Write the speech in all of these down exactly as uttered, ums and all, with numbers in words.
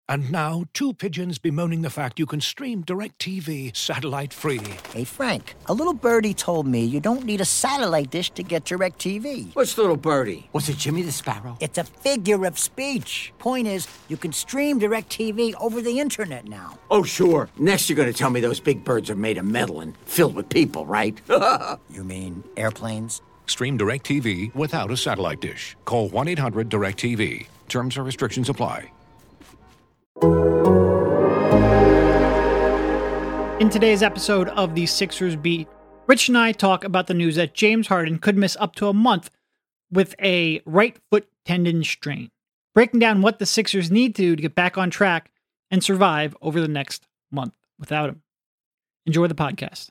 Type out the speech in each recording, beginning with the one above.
And now, two pigeons bemoaning the fact you can stream DirecTV satellite-free. Hey, Frank, a little birdie told me you don't need a satellite dish to get DirecTV. What's little birdie? Was it Jimmy the Sparrow? It's a figure of speech. Point is, you can stream DirecTV over the internet now. Oh, sure. Next you're going to tell me those big birds are made of metal and filled with people, right? You mean airplanes? Stream DirecTV without a satellite dish. Call one eight hundred direct T V. Terms and restrictions apply. In today's episode of the Sixers Beat, Rich and I talk about the news that James Harden could miss up to a month with a right foot tendon strain, breaking down what the Sixers need to do to get back on track and survive over the next month without him. Enjoy the podcast.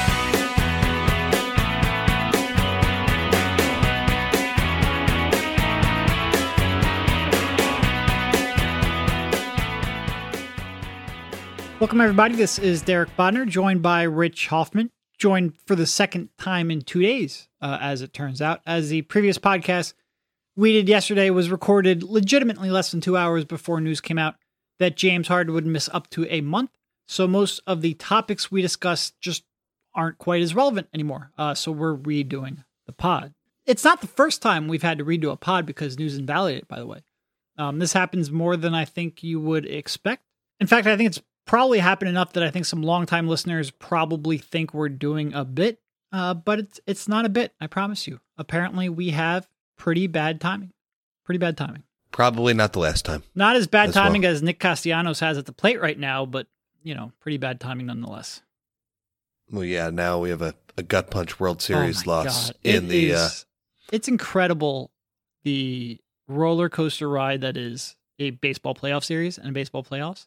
Welcome, everybody. This is Derek Bodner, joined by Rich Hoffman, joined for the second time in two days, uh, as it turns out, as the previous podcast we did yesterday was recorded legitimately less than two hours before news came out that James Harden would miss up to a month. So most of the topics we discussed just aren't quite as relevant anymore. Uh, so we're redoing the pod. It's not the first time we've had to redo a pod because news invalidated, by the way. Um, this happens more than I think you would expect. In fact, I think it's probably happened enough that I think some longtime listeners probably think we're doing a bit, uh, but it's it's not a bit, I promise you. Apparently, we have pretty bad timing. Pretty bad timing. Probably not the last time. Not as bad as timing well. as Nick Castellanos has at the plate right now, but, you know, pretty bad timing nonetheless. Well, yeah, now we have a, a gut punch World Series oh my loss God. in it the... Is, uh, it's incredible, the roller coaster ride that is a baseball playoff series and baseball playoffs.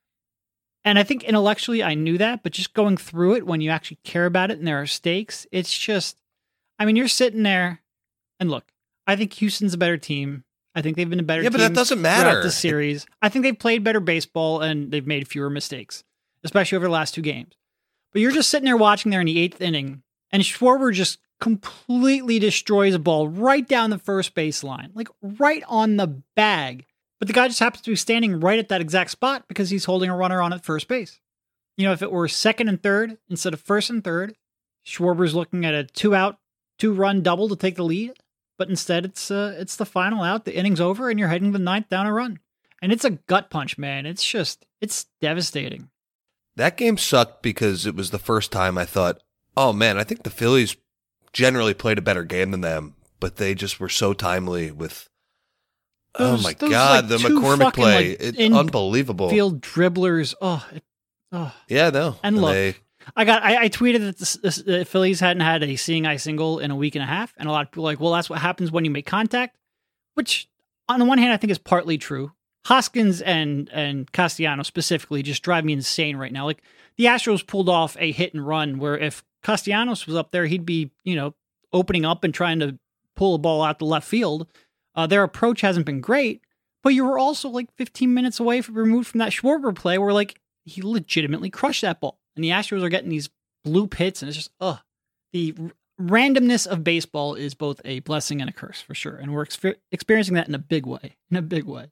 And I think intellectually I knew that, but just going through it when you actually care about it and there are stakes, it's just, I mean, you're sitting there and look, I think Houston's a better team. I think they've been a better yeah, team. but that doesn't matter. Throughout the series. I think they've played better baseball and they've made fewer mistakes, especially over the last two games. But you're just sitting there watching there in the eighth inning and Schwarber just completely destroys a ball right down the first baseline, like right on the bag. But the guy just happens to be standing right at that exact spot because he's holding a runner on at first base. You know, if it were second and third instead of first and third, Schwarber's looking at a two-out, two-run double to take the lead. But instead, it's uh, it's the final out, the inning's over, and you're heading the ninth down a run. And it's a gut punch, man. It's just, it's devastating. That game sucked because it was the first time I thought, oh man, I think the Phillies generally played a better game than them, but they just were so timely with... Those, oh my those, God, like, the two McCormick fucking, play. like, It's unbelievable. Field dribblers. Oh, it, oh. Yeah, no. And look, they, I got I, I tweeted that the, the, the Phillies hadn't had a seeing eye single in a week and a half, and a lot of people were like, well, that's what happens when you make contact, which on the one hand I think is partly true. Hoskins and and Castellanos specifically just drive me insane right now. Like the Astros pulled off a hit and run where if Castellanos was up there, he'd be, you know, opening up and trying to pull a ball out the left field. Uh, their approach hasn't been great, but you were also like fifteen minutes away from removed from that Schwarber play where like he legitimately crushed that ball. And the Astros are getting these bloop hits, and it's just, ugh. The r- randomness of baseball is both a blessing and a curse for sure. And we're ex- experiencing that in a big way, in a big way.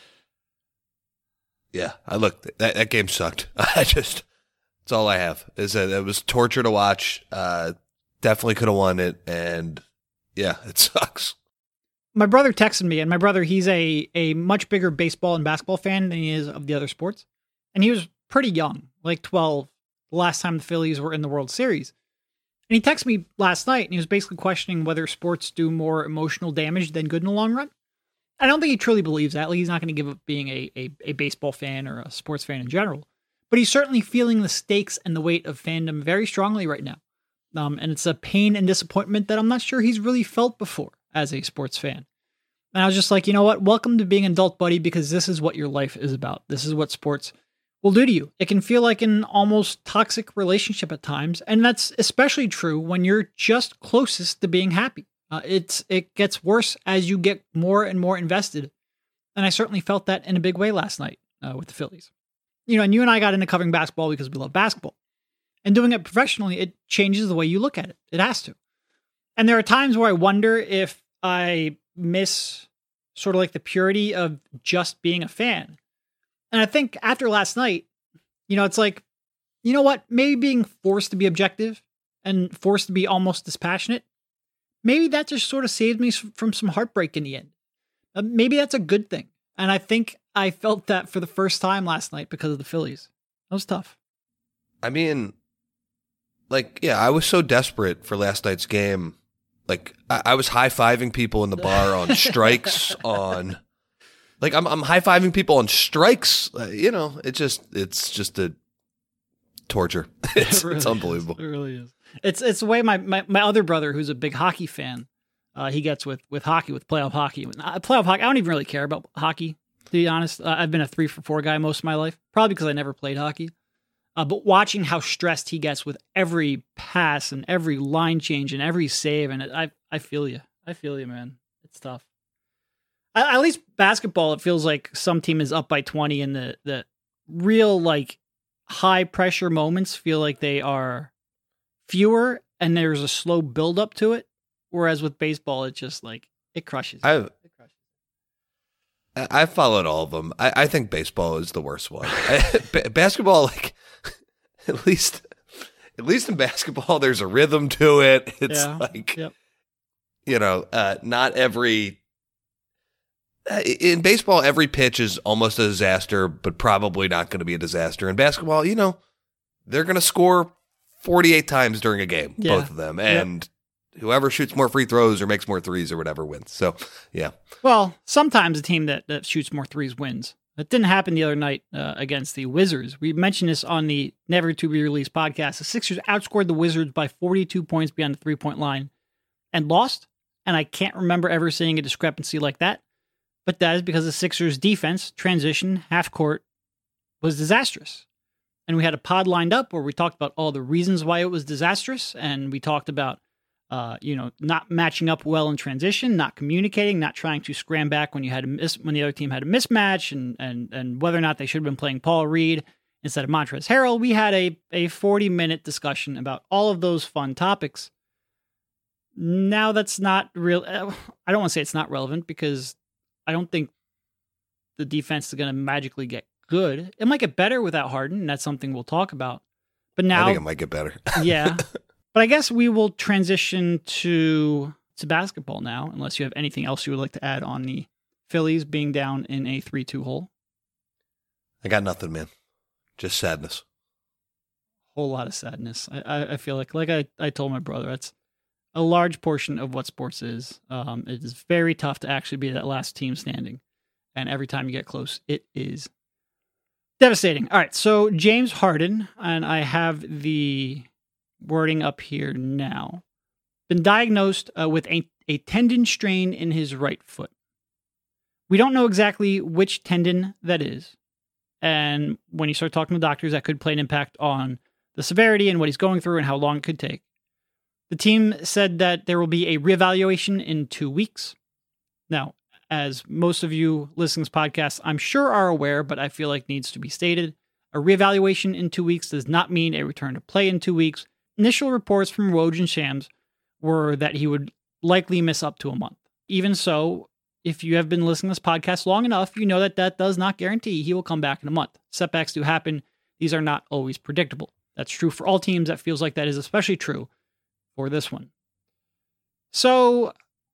yeah, I looked, that, that game sucked. I just, that's all I have, is that it was torture to watch. Uh, definitely could have won it, and yeah, it sucks. My brother texted me, and my brother, he's a, a much bigger baseball and basketball fan than he is of the other sports. And he was pretty young, like twelve, the last time the Phillies were in the World Series. And he texted me last night, and he was basically questioning whether sports do more emotional damage than good in the long run. I don't think he truly believes that. Like, he's not going to give up being a, a, a baseball fan or a sports fan in general. But he's certainly feeling the stakes and the weight of fandom very strongly right now. Um, and it's a pain and disappointment that I'm not sure he's really felt before as a sports fan. And I was just like, you know what? Welcome to being an adult, buddy, because this is what your life is about. This is what sports will do to you. It can feel like an almost toxic relationship at times. And that's especially true when you're just closest to being happy. Uh, it's it gets worse as you get more and more invested. And I certainly felt that in a big way last night uh, with the Phillies. You know, and you and I got into covering basketball because we love basketball. And doing it professionally, it changes the way you look at it. It has to. And there are times where I wonder if I miss sort of like the purity of just being a fan. And I think after last night, you know, it's like, you know what? Maybe being forced to be objective and forced to be almost dispassionate, maybe that just sort of saved me from some heartbreak in the end. Uh, maybe that's a good thing. And I think I felt that for the first time last night because of the Phillies. That was tough. I mean, like, yeah, I was so desperate for last night's game. Like, I, I was high-fiving people in the bar on strikes, on... Like, I'm I'm high-fiving people on strikes. Uh, you know, it just, it's just a torture. It's, it really it's unbelievable. Is. It really is. It's it's the way my, my, my other brother, who's a big hockey fan, uh, he gets with, with hockey, with playoff hockey. Uh, playoff hockey, I don't even really care about hockey, to be honest. Uh, I've been a three for four guy most of my life, probably because I never played hockey. Uh, but watching how stressed he gets with every pass and every line change and every save, and it, I I feel you. I feel you, man. It's tough. At least basketball, it feels like some team is up by twenty, and the, the real like high pressure moments feel like they are fewer, and there's a slow build up to it. Whereas with baseball, it's just like it crushes. I've it crushes. I followed all of them. I, I think baseball is the worst one. I, b- basketball, like at least at least in basketball, there's a rhythm to it. It's Yeah. like Yep. you know, uh, not every. In baseball, every pitch is almost a disaster, but probably not going to be a disaster. In basketball, you know, they're going to score forty-eight times during a game, Yeah. both of them. And yep. whoever shoots more free throws or makes more threes or whatever wins. So, yeah. Well, sometimes a team that, that shoots more threes wins. That didn't happen the other night uh, against the Wizards. We mentioned this on the Never to Be Released podcast. The Sixers outscored the Wizards by forty-two points beyond the three-point line and lost. And I can't remember ever seeing a discrepancy like that. But that is because the Sixers' defense, transition, half court, was disastrous. And we had a pod lined up where we talked about all the reasons why it was disastrous. And we talked about, uh, you know, not matching up well in transition, not communicating, not trying to scram back when you had a miss, when the other team had a mismatch, and and and whether or not they should have been playing Paul Reed instead of Montrezl Harrell. We had a a forty minute discussion about all of those fun topics. Now that's not real. I don't want to say it's not relevant because I don't think the defense is going to magically get good. It might get better without Harden, and that's something we'll talk about. But now, I think it might get better. yeah. But I guess we will transition to to basketball now, unless you have anything else you would like to add on the Phillies being down in a three two hole. I got nothing, man. Just sadness. Whole lot of sadness. I, I, I feel like, like I, I told my brother, that's a large portion of what sports is. Um, it is very tough to actually be that last team standing. And every time you get close, it is devastating. All right, so James Harden, and I have the wording up here now, been diagnosed uh, with a, a tendon strain in his right foot. We don't know exactly which tendon that is. And when you start talking to doctors, that could play an impact on the severity and what he's going through and how long it could take. The team said that there will be a reevaluation in two weeks. Now, as most of you listening to this podcast, I'm sure are aware, but I feel like needs to be stated, a reevaluation in two weeks does not mean a return to play in two weeks. Initial reports from Woj and Shams were that he would likely miss up to a month. Even so, if you have been listening to this podcast long enough, you know that that does not guarantee he will come back in a month. Setbacks do happen. These are not always predictable. That's true for all teams. That feels like that is especially true for this one. So,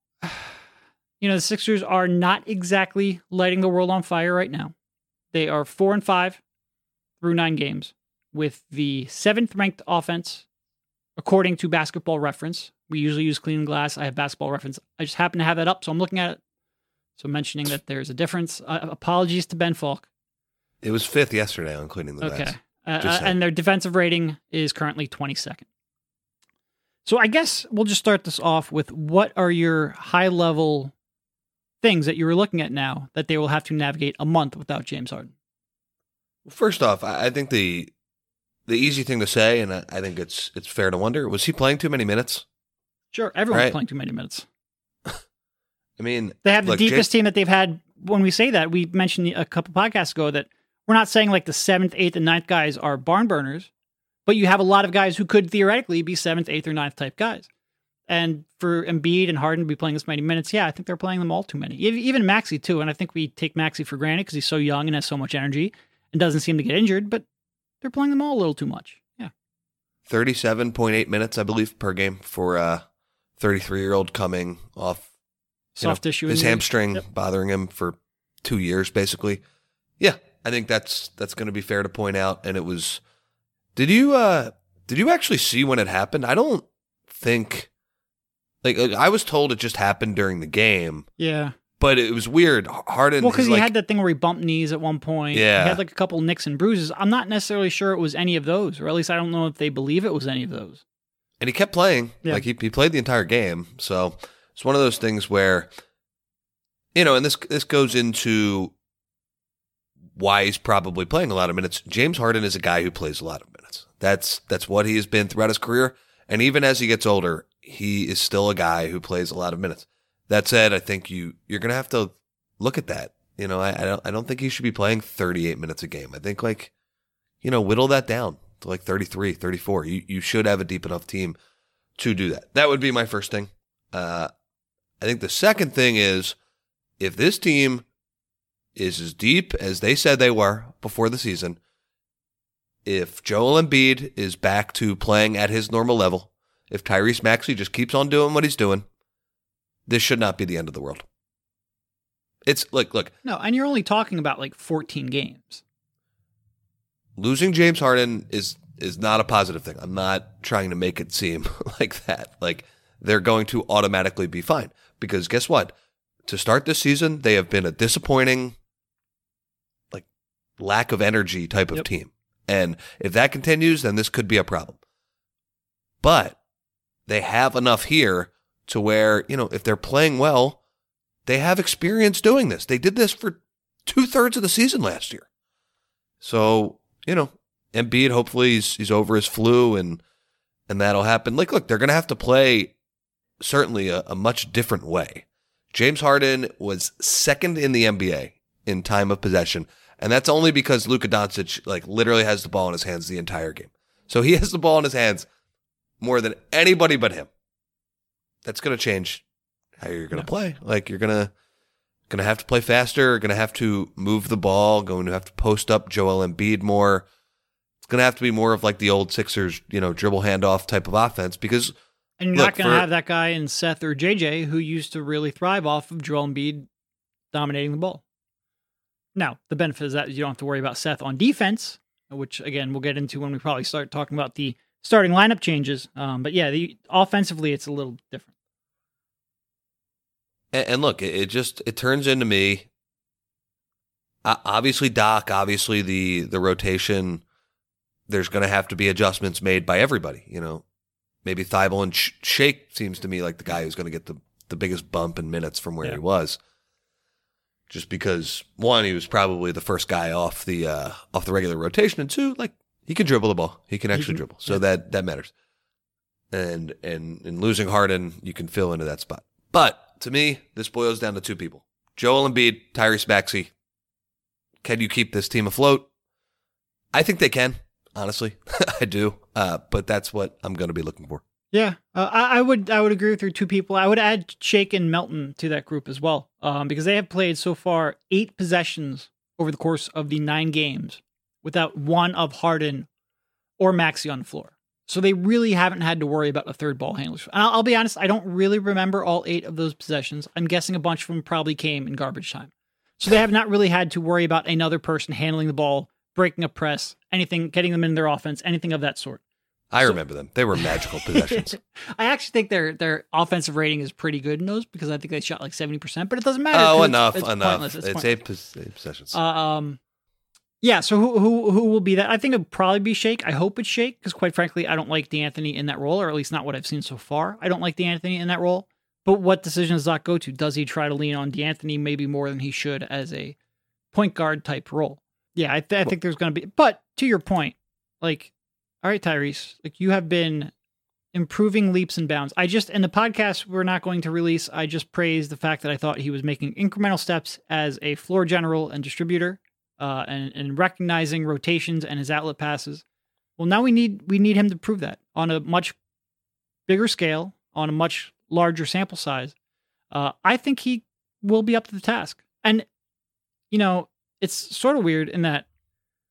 you know, the Sixers are not exactly lighting the world on fire right now. They are four and five through nine games with the seventh ranked offense, according to Basketball Reference. We usually use Clean Glass. I have Basketball Reference. I just happen to have that up, so I'm looking at it. So mentioning that there's a difference. Uh, apologies to Ben Falk. It was fifth yesterday on Cleaning the Glass. Okay. Uh, and their defensive rating is currently twenty-second. So I guess we'll just start this off with what are your high-level things that you were looking at now that they will have to navigate a month without James Harden? First off, I think the the easy thing to say, and I think it's it's fair to wonder, was he playing too many minutes? Sure, everyone's right. playing too many minutes. I mean, they have the look, deepest J- team that they've had. When we say that, we mentioned a couple podcasts ago that we're not saying like the seventh, eighth, and ninth guys are barn burners, but you have a lot of guys who could theoretically be seventh, eighth, or ninth type guys. And for Embiid and Harden to be playing this many minutes, yeah, I think they're playing them all too many. Even Maxey too, and I think we take Maxey for granted because he's so young and has so much energy. and doesn't seem to get injured, but they're playing them all a little too much. Yeah. thirty-seven point eight minutes, I believe, per game for a thirty-three-year-old coming off Soft you know, tissue. his injury. hamstring Yep. bothering him for two years, basically. Yeah, I think that's that's going to be fair to point out. And it was, did you uh, did you actually see when it happened? I don't think, like, I was told it just happened during the game, Yeah. but it was weird. Harden, Well, because is he like, had that thing where he bumped knees at one point. Yeah. He had like a couple nicks and bruises. I'm not necessarily sure it was any of those, or at least I don't know if they believe it was any of those. and he kept playing. Yeah. Like he he played the entire game. So it's one of those things where, you know, and this this goes into why he's probably playing a lot of minutes. James Harden is a guy who plays a lot of minutes. That's that's what he has been throughout his career. And even as he gets older, he is still a guy who plays a lot of minutes. That said, I think you you're gonna have to look at that. You know, I, I don't I don't think he should be playing thirty-eight minutes a game. I think like, you know, whittle that down to like thirty-three, thirty-four. You you should have a deep enough team to do that. That would be my first thing. Uh, I think the second thing is if this team is as deep as they said they were before the season, if Joel Embiid is back to playing at his normal level, if Tyrese Maxey just keeps on doing what he's doing, this should not be the end of the world. It's like, look, No, and you're only talking about like fourteen games. losing James Harden is is not a positive thing. I'm not trying to make it seem like that. Like they're going to automatically be fine because guess what? To start this season, they have been a disappointing, like lack of energy type of Yep. team. And if that continues, then this could be a problem. But they have enough here to where, you know, if they're playing well, they have experience doing this. They did this for two thirds of the season last year. So, you know, Embiid, hopefully he's, he's over his flu and, and that'll happen. Like, look, they're going to have to play certainly a, a much different way. James Harden was second in the N B A in time of possession. And that's only because Luka Doncic like literally has the ball in his hands the entire game. So he has the ball in his hands more than anybody but him. That's going to change how you're going to Yeah. play. Like you're going to going to have to play faster, going to have to move the ball, going to have to post up Joel Embiid more. It's going to have to be more of like the old Sixers, you know, dribble handoff type of offense because And you're Look, not going to for- have that guy in Seth or J J who used to really thrive off of Joel Embiid dominating the ball. Now, the benefit is that you don't have to worry about Seth on defense, which, again, we'll get into when we probably start talking about the starting lineup changes. Um, but yeah, the offensively, it's a little different. And, and look, it, it just it turns into me. Uh, obviously, Doc. Obviously, the the rotation. There's going to have to be adjustments made by everybody. You know, maybe Thibault and Sh- Shake seems to me like the guy who's going to get the the biggest bump in minutes from where Yeah. he was. Just because one, he was probably the first guy off the uh, off the regular rotation, and two, like he can dribble the ball. He can actually can- dribble, so yeah. that that matters. And and in losing Harden, you can fill into that spot. But to me, this boils down to two people: Joel Embiid, Tyrese Maxey. Can you keep this team afloat? I think they can. Honestly, I do. Uh, but that's what I'm going to be looking for. Yeah, uh, I, I would I would agree with your two people. I would add Shake and Melton to that group as well, um, because they have played so far eight possessions over the course of the nine games without one of Harden or Maxey on the floor. So they really haven't had to worry about a third ball handler. And I'll, I'll be honest, I don't really remember all eight of those possessions. I'm guessing a bunch of them probably came in garbage time. So they have not really had to worry about another person handling the ball, breaking a press, anything, getting them in their offense, anything of that sort. I So- remember them. They were magical possessions. I actually think their their offensive rating is pretty good in those because I think they shot like seventy percent, but it doesn't matter. 'cause Oh, it's- enough, it's enough. pointless, It's, It's, eight, pointless. pos- eight possessions. Uh, um, yeah. So who who who will be that? I think it'll probably be Shake. I hope it's Shake because, quite frankly, I don't like D'Anthony in that role, or at least not what I've seen so far. I don't like D'Anthony in that role. But what decision does Doc go to? Does he try to lean on D'Anthony maybe more than he should as a point guard type role? Yeah, I, th- I think there's going to be. But to your point, like, all right, Tyrese, like you have been improving leaps and bounds. I just, in the podcast we're not going to release, I just praised the fact that I thought he was making incremental steps as a floor general and distributor, uh, and, and recognizing rotations and his outlet passes. Well, now we need we need him to prove that on a much bigger scale, on a much larger sample size. Uh, I think he will be up to the task. And, you know, it's sort of weird in that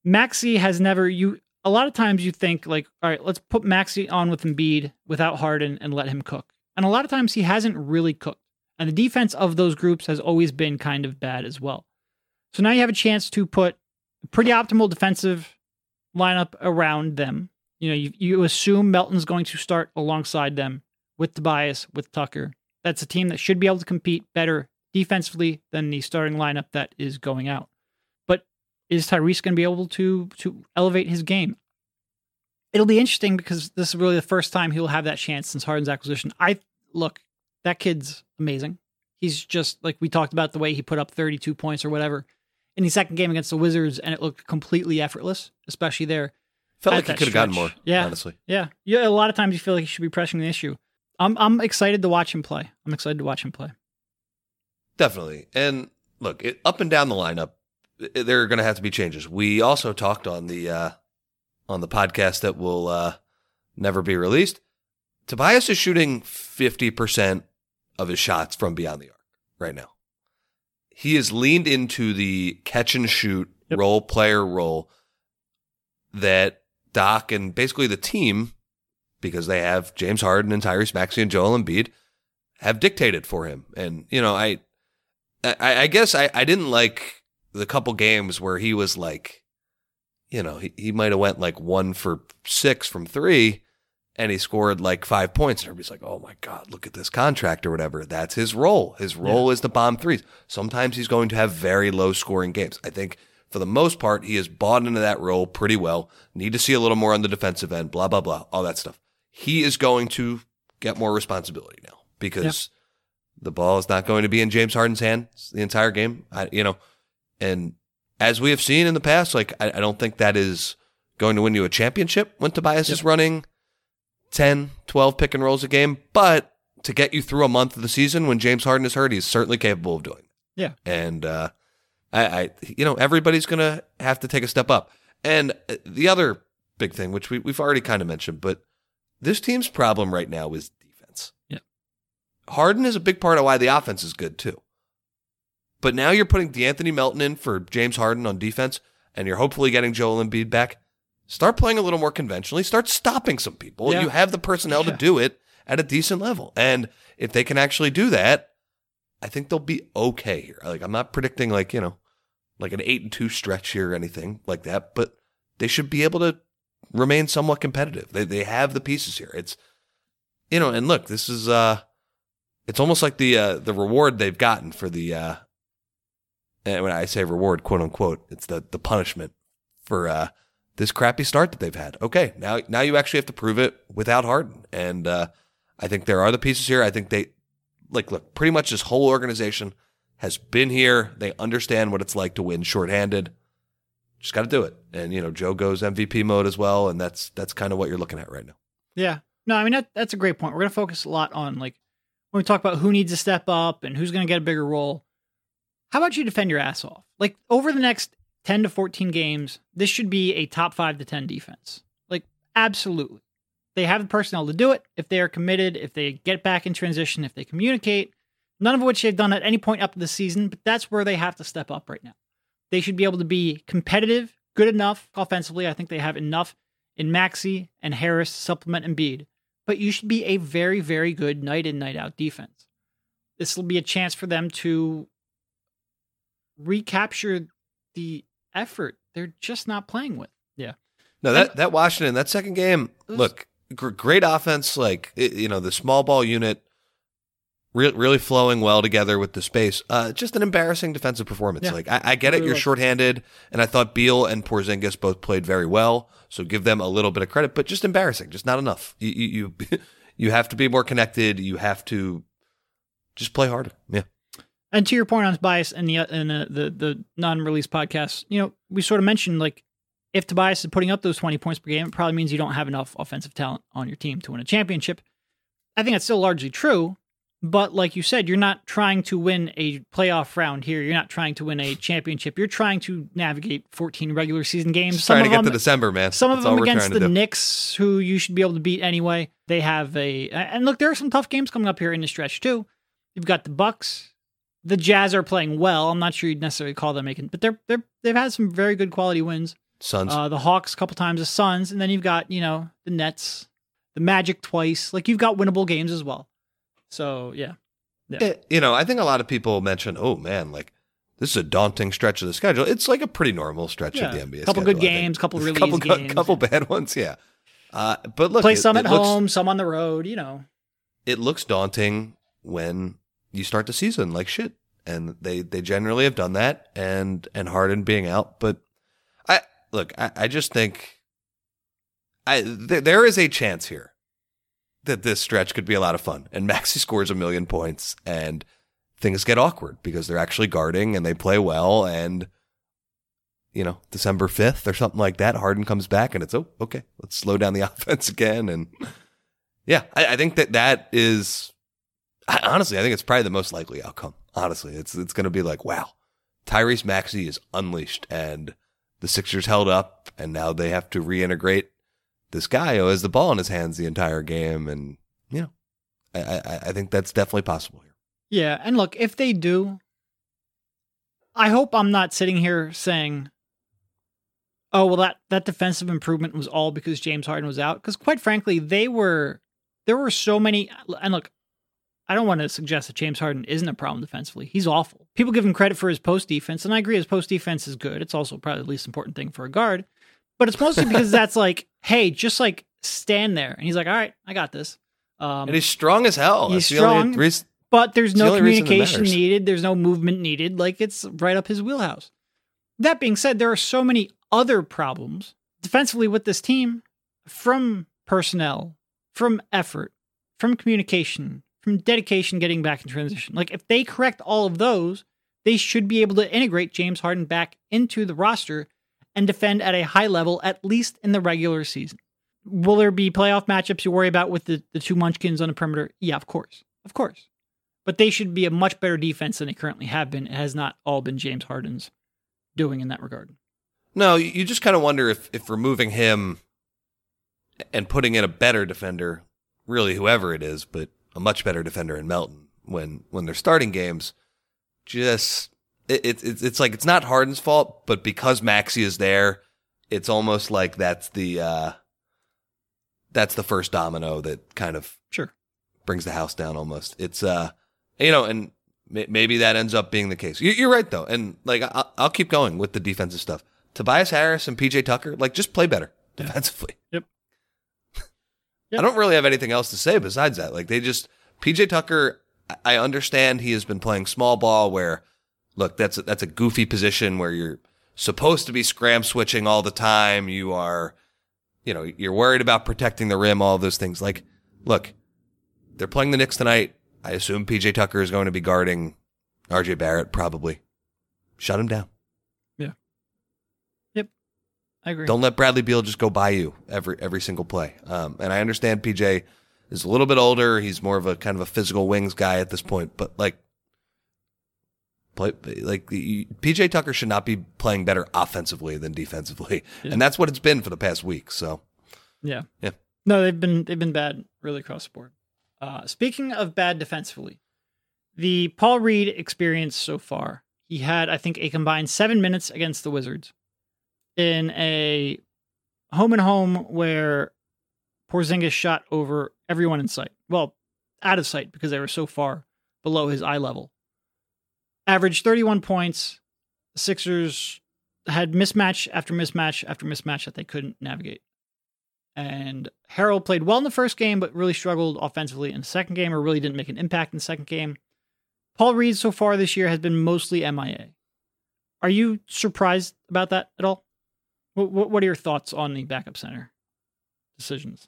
Maxey has never, you, a lot of times you think like, all right, let's put Maxey on with Embiid without Harden and let him cook. And a lot of times he hasn't really cooked. And the defense of those groups has always been kind of bad as well. So now you have a chance to put a pretty optimal defensive lineup around them. You know, you, you assume Melton's going to start alongside them with Tobias, with Tucker. That's a team that should be able to compete better defensively than the starting lineup that is going out. But is Tyrese going to be able to to elevate his game? It'll be interesting because this is really the first time he'll have that chance since Harden's acquisition. I look, that kid's amazing. He's just like we talked about the way he put up thirty-two points or whatever in the second game against the Wizards, and it looked completely effortless, especially there. Felt like he could have gotten more. Yeah, honestly. Yeah, yeah. A lot of times you feel like he should be pressing the issue. I'm I'm excited to watch him play. I'm excited to watch him play. Definitely. And look, it, up and down the lineup, it, there are going to have to be changes. We also talked on the uh, on the podcast that will uh, never be released. Tobias is shooting fifty percent of his shots from beyond the arc right now. He has leaned into the catch and shoot yep. role player role that Doc and basically the team, because they have James Harden and Tyrese Maxey and Joel Embiid, have dictated for him. And, you know, I I, I guess I, I didn't like the couple games where he was like, you know, he, he might have went like one for six from three and he scored like five points. And everybody's like, oh my God, look at this contract or whatever. That's his role. His role yeah. is to bomb threes. Sometimes he's going to have very low scoring games. I think for the most part, he has bought into that role pretty well. Need to see a little more on the defensive end, blah, blah, blah, all that stuff. He is going to get more responsibility now because yeah. the ball is not going to be in James Harden's hands the entire game. I, you know, and as we have seen in the past, like I, I don't think that is going to win you a championship when Tobias yep. is running ten, twelve pick and rolls a game, but to get you through a month of the season when James Harden is hurt, he's certainly capable of doing it. Yeah. And, uh, I, I, you know, everybody's going to have to take a step up. And the other big thing, which we, we've already kind of mentioned, but this team's problem right now is defense. Yeah. Harden is a big part of why the offense is good too. But now you're putting DeAnthony Melton in for James Harden on defense, and you're hopefully getting Joel Embiid back. Start playing a little more conventionally. Start stopping some people. Yeah. You have the personnel yeah. to do it at a decent level. And if they can actually do that, I think they'll be okay here. Like, I'm not predicting like, you know, like an eight and two stretch here or anything like that, but they should be able to remain somewhat competitive. They they have the pieces here. It's, you know, and look, this is uh, it's almost like the uh, the reward they've gotten for the, uh, and when I say reward, quote unquote, it's the the punishment for uh, this crappy start that they've had. Okay, now now you actually have to prove it without Harden, and uh, I think there are the pieces here. I think they like look pretty much this whole organization has been here. They understand what it's like to win shorthanded. Just got to do it. And, you know, Joe goes M V P mode as well. And that's that's kind of what you're looking at right now. Yeah. No, I mean, that, that's a great point. We're going to focus a lot on, like, when we talk about who needs to step up and who's going to get a bigger role. How about you defend your ass off? Like, over the next ten to fourteen games, this should be a top five to ten defense. Like, absolutely. They have the personnel to do it. If they are committed, if they get back in transition, if they communicate, none of which they've done at any point up to the season, but that's where they have to step up right now. They should be able to be competitive, good enough offensively. I think they have enough in Maxey and Harris to supplement Embiid. But you should be a very, very good night in, night out defense. This will be a chance for them to recapture the effort they're just not playing with. Yeah. No, that, and, that Washington, that second game, was, look, gr- great offense, like, it, you know, the small ball unit, Re- really flowing well together with the space. Uh, just an embarrassing defensive performance. Yeah. Like I, I get it, you're like, shorthanded, and I thought Beal and Porzingis both played very well, so give them a little bit of credit. But just embarrassing, just not enough. You you you, you have to be more connected. You have to just play harder. Yeah. And to your point on Tobias and the and the the, the non-release podcast, you know, we sort of mentioned like if Tobias is putting up those twenty points per game, it probably means you don't have enough offensive talent on your team to win a championship. I think that's still largely true. But like you said, you're not trying to win a playoff round here. You're not trying to win a championship. You're trying to navigate fourteen regular season games. Just trying to get them, to December, man. Some That's of them against the Knicks, who you should be able to beat anyway. They have a... And look, there are some tough games coming up here in the stretch, too. You've got the Bucks. The Jazz are playing well. I'm not sure you'd necessarily call them making... But they're, they're, they've had some very good quality wins. Suns. Uh, the Hawks a couple times, the Suns, and then you've got, you know, the Nets, the Magic twice. Like, you've got winnable games as well. So, yeah. yeah. It, you know, I think a lot of people mention, oh, man, like, this is a daunting stretch of the schedule. It's like a pretty normal stretch yeah. of the N B A couple schedule. Couple good games, couple release couple, games. couple bad ones, yeah. Uh, but look, play it, some it at looks, home, some on the road, you know. It looks daunting when you start the season like shit. And they, they generally have done that, and and Harden being out. But I look, I, I just think I th- there is a chance here that this stretch could be a lot of fun. And Maxey scores a million points, and things get awkward because they're actually guarding and they play well. And you know, December fifth or something like that, Harden comes back, and it's oh okay, let's slow down the offense again. And yeah, I, I think that that is I, honestly, I think it's probably the most likely outcome. Honestly, it's it's going to be like, wow, Tyrese Maxey is unleashed, and the Sixers held up, and now they have to reintegrate this guy who has the ball in his hands the entire game, and you know, I I, I think that's definitely possible here. Yeah, and look, if they do, I hope I'm not sitting here saying, oh, well, that, that defensive improvement was all because James Harden was out, because quite frankly, they were there were so many, and look, I don't want to suggest that James Harden isn't a problem defensively. He's awful. People give him credit for his post defense, and I agree his post defense is good. It's also probably the least important thing for a guard. But it's mostly because that's like, hey, just like stand there. And he's like, all right, I got this. Um, and he's strong as hell. He's That's strong, the only reason, but there's no the communication needed. There's no movement needed. Like, it's right up his wheelhouse. That being said, there are so many other problems defensively with this team, from personnel, from effort, from communication, from dedication getting back in transition. Like, if they correct all of those, they should be able to integrate James Harden back into the roster and defend at a high level, at least in the regular season. Will there be playoff matchups you worry about with the, the two munchkins on the perimeter? Yeah, of course. Of course. But they should be a much better defense than they currently have been. It has not all been James Harden's doing in that regard. No, you just kind of wonder if, if removing him and putting in a better defender, really whoever it is, but a much better defender in Melton when when they're starting games, just it, it, it's it's like it's not Harden's fault, but because Maxey is there, it's almost like that's the uh, that's the first domino that kind of sure brings the house down. Almost, it's uh you know, and may, maybe that ends up being the case. You, you're right though, and like I'll, I'll keep going with the defensive stuff. Tobias Harris and P J Tucker, like, just play better yeah. defensively. Yep. Yep. I don't really have anything else to say besides that. Like, they just, P J Tucker, I understand he has been playing small ball where, look, that's a, that's a goofy position where you're supposed to be scram switching all the time. You are, you know, you're worried about protecting the rim, all of those things. Like, look, they're playing the Knicks tonight. I assume P J Tucker is going to be guarding R J Barrett, probably. Shut him down. Yeah. Yep. I agree. Don't let Bradley Beal just go by you every every single play. Um, and I understand P J is a little bit older. He's more of a kind of a physical wings guy at this point. But like, play like P J Tucker should not be playing better offensively than defensively, yeah. and that's what it's been for the past week. So, yeah, yeah. No, they've been they've been bad really across the board. Uh, speaking of bad defensively, the Paul Reed experience so far. He had, I think, a combined seven minutes against the Wizards in a home and home where Porzingis shot over everyone in sight. Well, out of sight because they were so far below his eye level. Averaged thirty-one points. The Sixers had mismatch after mismatch after mismatch that they couldn't navigate. And Harrell played well in the first game, but really struggled offensively in the second game, or really didn't make an impact in the second game. Paul Reed so far this year has been mostly M I A. Are you surprised about that at all? What, what are your thoughts on the backup center decisions?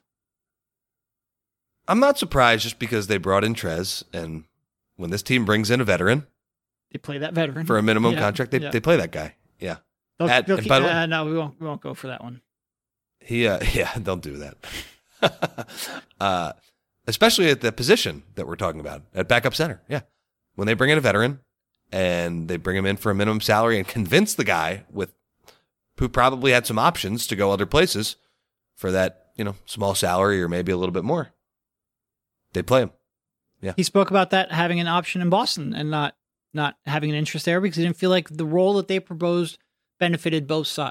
I'm not surprised just because they brought in Trez, and when this team brings in a veteran, they play that veteran for a minimum yeah, contract. They yeah. they play that guy. Yeah. They'll, At, they'll and keep, by the way, uh, no, we won't. We won't go for that one. He, uh, yeah, don't do that. uh, especially at the position that we're talking about at backup center. Yeah, when they bring in a veteran and they bring him in for a minimum salary and convince the guy with who probably had some options to go other places for that, you know, small salary or maybe a little bit more, they play him. Yeah, he spoke about that having an option in Boston and not not having an interest there because he didn't feel like the role that they proposed benefited both sides.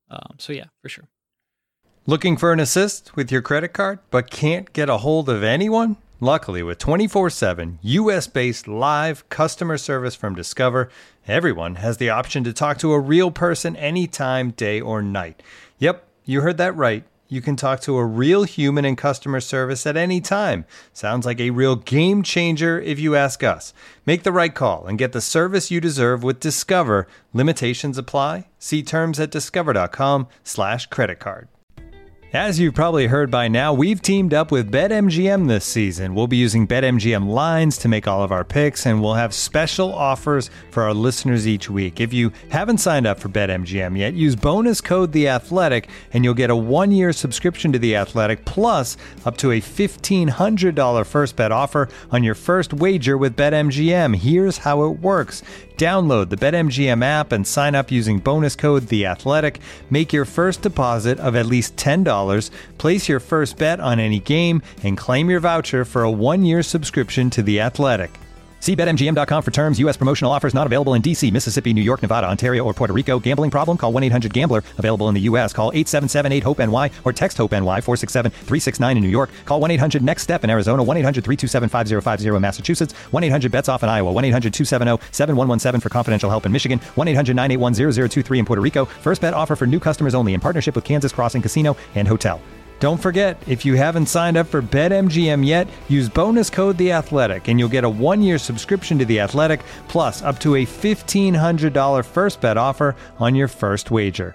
Um, so yeah, for sure. Looking for an assist with your credit card, but can't get a hold of anyone? Luckily, with twenty-four seven U S-based live customer service from Discover, everyone has the option to talk to a real person anytime, day or night. Yep, you heard that right. You can talk to a real human in customer service at any time. Sounds like a real game changer if you ask us. Make the right call and get the service you deserve with Discover. Limitations apply. See terms at discover.com slash credit card. As you've probably heard by now, we've teamed up with BetMGM this season. We'll be using BetMGM lines to make all of our picks, and we'll have special offers for our listeners each week. If you haven't signed up for BetMGM yet, use bonus code The Athletic, and you'll get a one-year subscription to The Athletic, plus up to a fifteen hundred dollars first bet offer on your first wager with BetMGM. Here's how it works. Download the BetMGM app and sign up using bonus code The Athletic. Make your first deposit of at least ten dollars. Place your first bet on any game and claim your voucher for a one-year subscription to The Athletic. See Bet M G M dot com for terms. U S promotional offers not available in D C, Mississippi, New York, Nevada, Ontario, or Puerto Rico. Gambling problem? Call one eight hundred gambler. Available in the U S. Call eight seven seven eight hope N Y or text HOPE-NY four six seven three six nine in New York. Call one eight hundred next step in Arizona. one eight hundred three two seven five zero five zero in Massachusetts. one eight hundred bets off in Iowa. one eight hundred two seven zero seven one one seven for confidential help in Michigan. one eight hundred nine eight one zero zero two three in Puerto Rico. First bet offer for new customers only in partnership with Kansas Crossing Casino and Hotel. Don't forget, if you haven't signed up for BetMGM yet, use bonus code The Athletic, and you'll get a one-year subscription to The Athletic, plus up to a fifteen hundred dollars first bet offer on your first wager.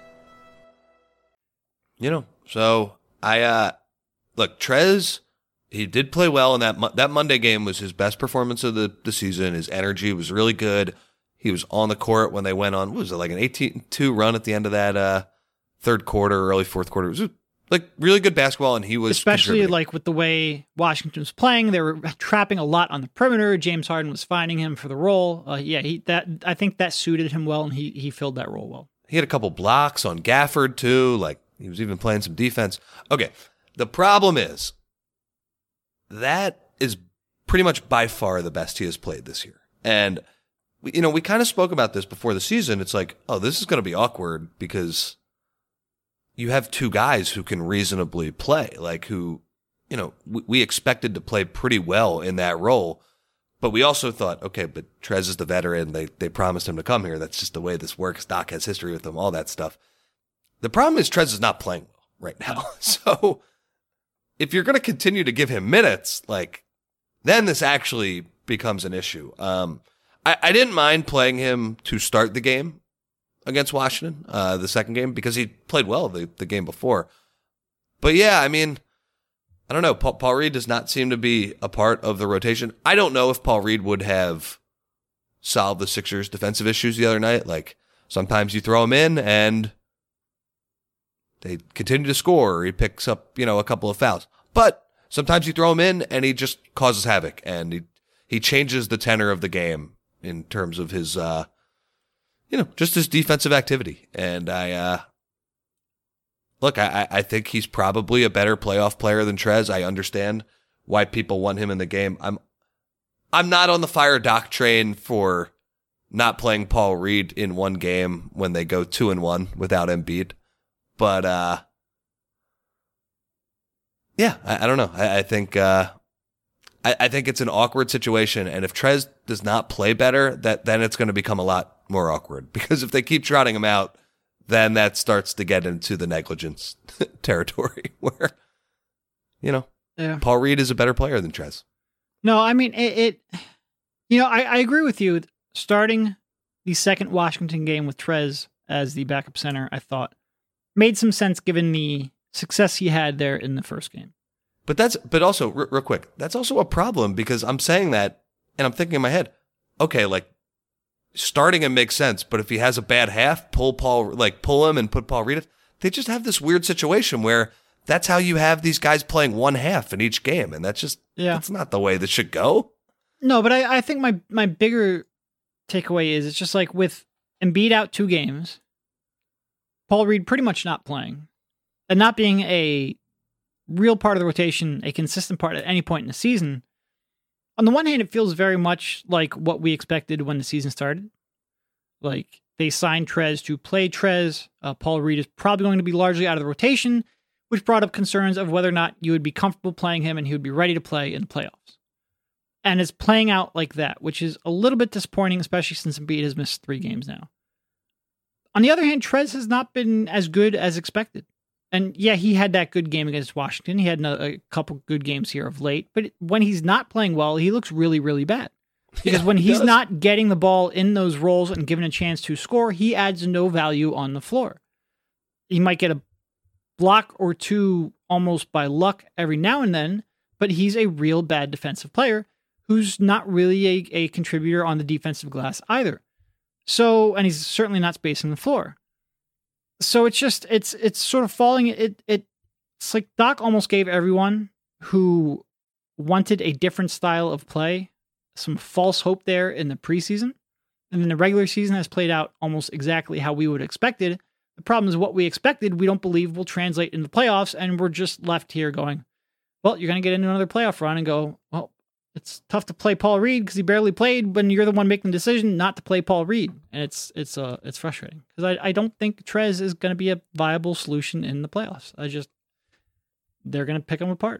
You know, so I, uh, look, Trez, he did play well in that, Mo- that Monday game was his best performance of the, the season. His energy was really good. He was on the court when they went on, what was it, like an eighteen two run at the end of that uh, third quarter, early fourth quarter. It was like really good basketball, and he was especially like with the way Washington was playing. They were trapping a lot on the perimeter. James Harden was finding him for the role. Uh, yeah, he that I think that suited him well, and he he filled that role well. He had a couple blocks on Gafford too. Like he was even playing some defense. Okay, the problem is that is pretty much by far the best he has played this year, and you know we kind of spoke about this before the season. It's like, oh, this is going to be awkward because you have two guys who can reasonably play, like who, you know, we, we expected to play pretty well in that role, but we also thought, okay, but Trez is the veteran. They they promised him to come here. That's just the way this works. Doc has history with him, all that stuff. The problem is Trez is not playing well right now. So if you're going to continue to give him minutes, like, then this actually becomes an issue. Um, I, I didn't mind playing him to start the game against Washington, uh, the second game, because he played well the, the game before. But yeah, I mean, I don't know. Paul, Paul Reed does not seem to be a part of the rotation. I don't know if Paul Reed would have solved the Sixers' defensive issues the other night. Like, sometimes you throw him in and they continue to score, or he picks up, you know, a couple of fouls. But sometimes you throw him in and he just causes havoc, and he, he changes the tenor of the game in terms of his, uh, you know, just his defensive activity. And I, uh, look, I, I think he's probably a better playoff player than Trez. I understand why people want him in the game. I'm, I'm not on the fire Doc train for not playing Paul Reed in one game when they go two and one without Embiid. But, uh, yeah, I, I don't know. I, I think, uh, I, I think it's an awkward situation. And if Trez does not play better, that then it's going to become a lot more awkward, because if they keep trotting him out, then that starts to get into the negligence territory where, you know, yeah. Paul Reed is a better player than Trez. No, I mean, it, it you know, I, I agree with you. Starting the second Washington game with Trez as the backup center, I thought made some sense given the success he had there in the first game. But that's, but also r- real quick, that's also a problem, because I'm saying that and I'm thinking in my head, okay, like, starting him makes sense, but if he has a bad half, pull Paul, like pull him and put Paul Reed. They just have this weird situation where that's how you have these guys playing one half in each game, and that's just yeah. that's not the way this should go. No, but I, I think my my bigger takeaway is it's just like with Embiid out two games, Paul Reed pretty much not playing, and not being a real part of the rotation, a consistent part at any point in the season. On the one hand, it feels very much like what we expected when the season started. Like, They signed Trez to play Trez. Uh, Paul Reed is probably going to be largely out of the rotation, which brought up concerns of whether or not you would be comfortable playing him and he would be ready to play in the playoffs. And it's playing out like that, which is a little bit disappointing, especially since Embiid has missed three games now. On the other hand, Trez has not been as good as expected. And yeah, he had that good game against Washington. He had a, a couple good games here of late. But when he's not playing well, he looks really, really bad. Because yeah, when he's does. not getting the ball in those roles and given a chance to score, he adds no value on the floor. He might get a block or two almost by luck every now and then, but he's a real bad defensive player who's not really a, a contributor on the defensive glass either. So, and he's certainly not spacing the floor. So it's just, it's it's sort of falling, it, it it's like Doc almost gave everyone who wanted a different style of play some false hope there in the preseason. And then the regular season has played out almost exactly how we would have expected. The problem is what we expected, we don't believe will translate into the playoffs, and we're just left here going, well, you're going to get into another playoff run and go, well, it's tough to play Paul Reed because he barely played when you're the one making the decision not to play Paul Reed. And it's it's uh, it's frustrating because I, I don't think Trez is going to be a viable solution in the playoffs. I just, they're going to pick him apart.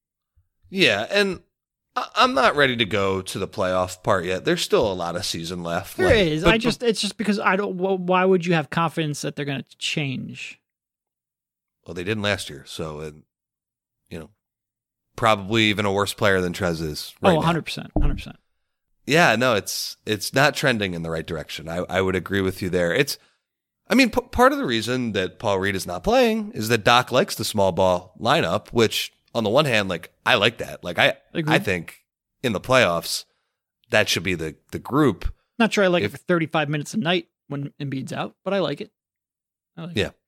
Yeah, and I'm not ready to go to the playoff part yet. There's still a lot of season left. There like, is. But, I just, it's just because I don't, why would you have confidence that they're going to change? Well, they didn't last year. So, it, you know, probably even a worse player than Trez is. Right oh, one hundred percent. one hundred percent. Yeah, no, it's, it's not trending in the right direction. I, I would agree with you there. It's, I mean, p- part of the reason that Paul Reed is not playing is that Doc likes the small ball lineup, which, on the one hand, like, I like that. Like, I Agreed. I think in the playoffs, that should be the, the group. Not sure I like if, it for thirty-five minutes a night when Embiid's out, but I like it. I like yeah. it.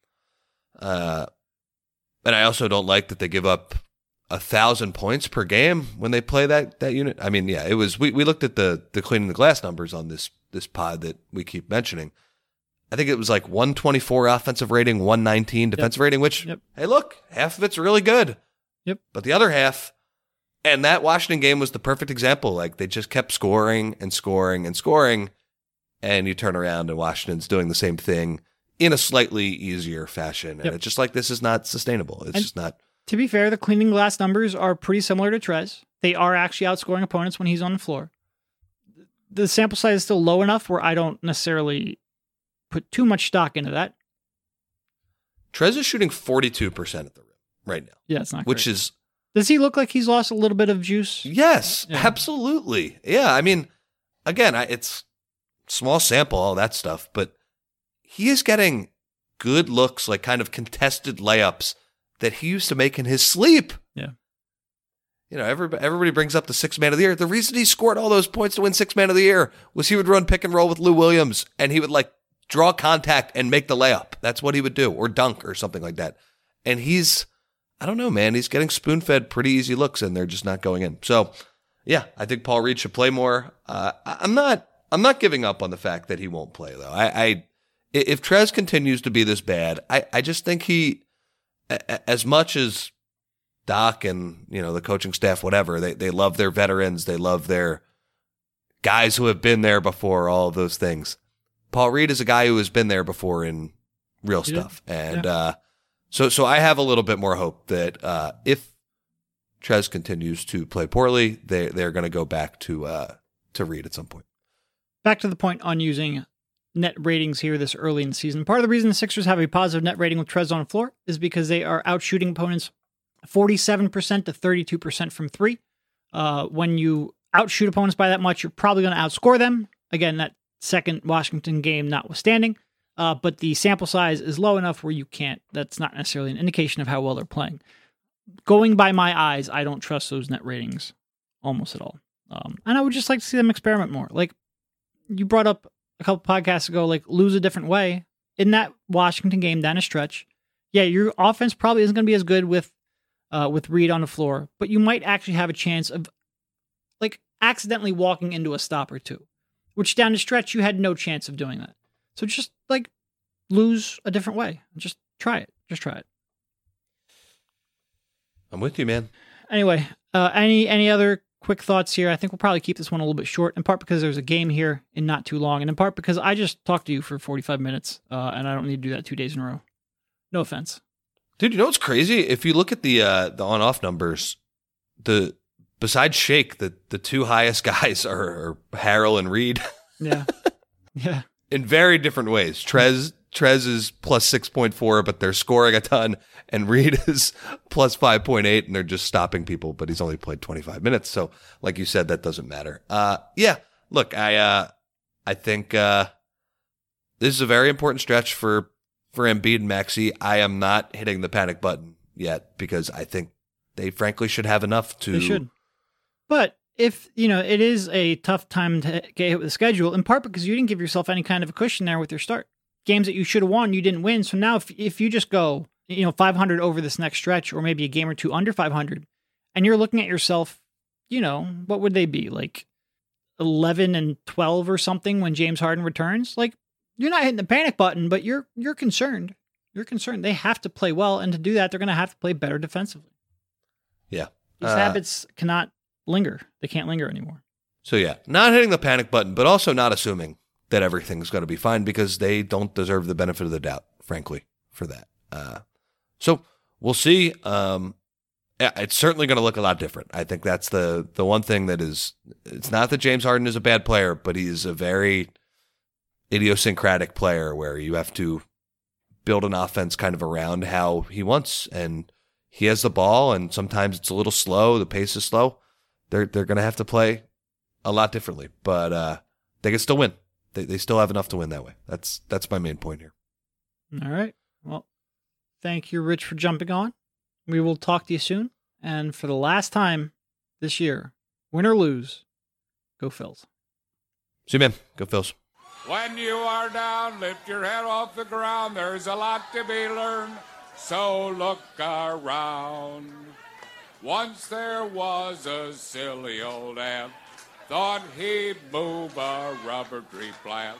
Uh, and I also don't like that they give up a thousand points per game when they play that, that unit. I mean, yeah, it was, we, we looked at the, the cleaning the glass numbers on this, this pod that we keep mentioning. I think it was like one twenty-four offensive rating, one nineteen defensive yep. rating, which, yep. hey, look, half of it's really good. Yep. But the other half, and that Washington game was the perfect example. Like, they just kept scoring and scoring and scoring, and you turn around and Washington's doing the same thing in a slightly easier fashion. And yep. it's just like, this is not sustainable. It's and just not. To be fair, the cleaning glass numbers are pretty similar to Trez. They are actually outscoring opponents when he's on the floor. The sample size is still low enough where I don't necessarily put too much stock into that. Trez is shooting forty-two percent at the rim right now. Yeah, it's not Which great. is... Does he look like he's lost a little bit of juice? Yes, yeah. absolutely. Yeah, I mean, again, I, it's small sample, all that stuff, but he is getting good looks, like kind of contested layups that he used to make in his sleep. Yeah. You know, everybody, everybody brings up the sixth man of the year. The reason he scored all those points to win sixth man of the year was he would run pick and roll with Lou Williams, and he would like draw contact and make the layup. That's what he would do, or dunk or something like that. And he's, I don't know, man, he's getting spoon-fed pretty easy looks, and they're just not going in. So, yeah, I think Paul Reed should play more. Uh, I'm not, I'm not giving up on the fact that he won't play, though. I, I if Trez continues to be this bad, I, I just think he, as much as Doc and, you know, the coaching staff, whatever, they, they love their veterans, they love their guys who have been there before, all of those things. Paul Reed is a guy who has been there before in real yeah. stuff. And yeah. uh, so so I have a little bit more hope that uh, if Trez continues to play poorly, they, they're going to go back to uh, to Reed at some point. Back to the point on using net ratings here this early in the season. Part of the reason the Sixers have a positive net rating with Trez on the floor is because they are outshooting opponents forty-seven percent to thirty-two percent from three. Uh, when you outshoot opponents by that much, you're probably going to outscore them. Again, that second Washington game notwithstanding. Uh, but the sample size is low enough where you can't, that's not necessarily an indication of how well they're playing. Going by my eyes, I don't trust those net ratings almost at all. Um, and I would just like to see them experiment more. Like you brought up a couple podcasts ago, like lose a different way. In that Washington game down a stretch, yeah, your offense probably isn't going to be as good with uh, with Reed on the floor, but you might actually have a chance of like accidentally walking into a stop or two, which down the stretch you had no chance of doing that. So just like lose a different way. Just try it. Just try it. I'm with you, man. Anyway, uh, any any other quick thoughts here. I think we'll probably keep this one a little bit short, in part because there's a game here and not too long, and in part because I just talked to you for forty-five minutes, uh, and I don't need to do that two days in a row. No offense. Dude, you know what's crazy? If you look at the uh, the on-off numbers, the besides Shake, the, the two highest guys are, are Harrell and Reed. Yeah. Yeah. In very different ways. Trez Trez is plus six point four, but they're scoring a ton, and Reed is plus five point eight, and they're just stopping people, but he's only played twenty-five minutes. So, like you said, that doesn't matter. Uh, yeah, look, I uh, I think uh, this is a very important stretch for, for Embiid and Maxey. I am not hitting the panic button yet because I think they frankly should have enough to... They should. But if, you know, it is a tough time to get hit with the schedule, in part because you didn't give yourself any kind of a cushion there with your start. Games that you should have won, you didn't win. So now if if you just go, you know, five hundred over this next stretch, or maybe a game or two under five hundred, and you're looking at yourself, you know, what would they be? Like eleven and twelve or something when James Harden returns? Like, you're not hitting the panic button, but you're you're concerned. You're concerned. They have to play well, and to do that, they're going to have to play better defensively. Yeah. These uh, habits cannot linger. They can't linger anymore. So yeah, not hitting the panic button, but also not assuming that everything's going to be fine because they don't deserve the benefit of the doubt, frankly, for that. Uh, so we'll see. Um, yeah, it's certainly going to look a lot different. I think that's the the one thing that is, it's not that James Harden is a bad player, but he's a very idiosyncratic player where you have to build an offense kind of around how he wants. And he has the ball, and sometimes it's a little slow. The pace is slow. They're, they're going to have to play a lot differently, but uh, they can still win. They they still have enough to win that way. That's that's my main point here. All right. Well, thank you, Rich, for jumping on. We will talk to you soon. And for the last time this year, win or lose, go Phils. See you, man. Go Phils. When you are down, lift your head off the ground. There's a lot to be learned, so look around. Once there was a silly old ant, thought he'd move a rubber tree plant.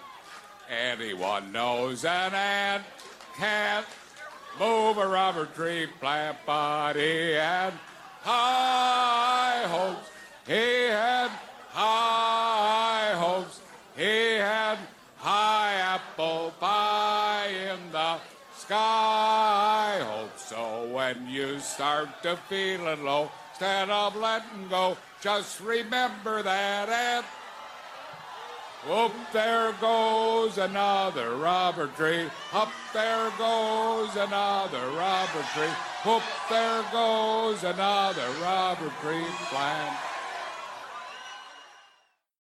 Anyone knows an ant can't move a rubber tree plant, but he had high hopes. He had high hopes. He had high apple pie in the sky hopes. So when you start to feeling low, instead of letting go, just remember that ant. Whoop, there goes another rubber tree. Up there goes another rubber tree. Whoop, there goes another rubber tree plant.